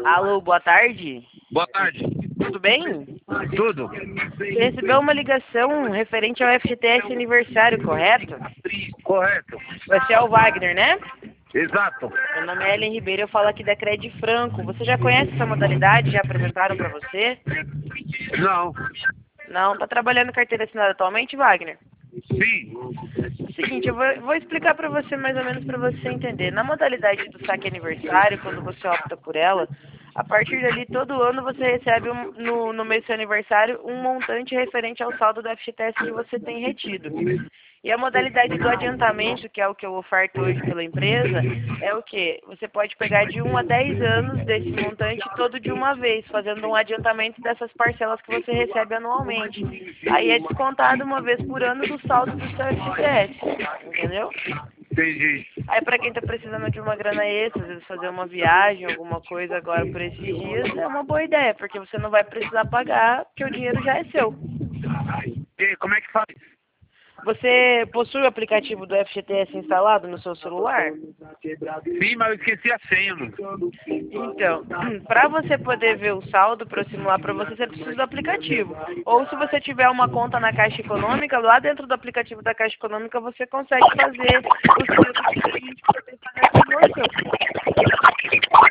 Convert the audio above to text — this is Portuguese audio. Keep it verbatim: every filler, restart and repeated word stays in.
Alô, boa tarde. Boa tarde. Tudo bem? Tudo? Você recebeu uma ligação referente ao F G T S aniversário, correto? Correto. Você é o Wagner, né? Exato. Meu nome é Ellen Ribeiro, eu falo aqui da Cred Franco. Você já conhece essa modalidade? Já apresentaram para você? Não. Não? Tá trabalhando carteira assinada atualmente, Wagner? Sim. Seguinte, eu vou, vou explicar para você mais ou menos para você entender. Na modalidade do saque aniversário, quando você opta por ela, a partir dali, todo ano você recebe um, no, no mês do seu aniversário um montante referente ao saldo do F G T S que você tem retido. E a modalidade do adiantamento, que é o que eu oferto hoje pela empresa, é o que? Você pode pegar de um a dez anos desse montante todo de uma vez, fazendo um adiantamento dessas parcelas que você recebe anualmente. Aí é descontado uma vez por ano do saldo do seu F G T S, entendeu? Entendi. Aí pra quem tá precisando de uma grana extra, às vezes fazer uma viagem, alguma coisa agora por esses dias, é uma boa ideia, porque você não vai precisar pagar, porque o dinheiro já é seu. E como é que faz? Você possui o aplicativo do F G T S instalado no seu celular? Sim, mas eu esqueci a senha, mano. Então, para você poder ver o saldo, para simular para você, você precisa do aplicativo. Ou se você tiver uma conta na Caixa Econômica, lá dentro do aplicativo da Caixa Econômica você consegue fazer os trâmites que a gente for fazer a simulação.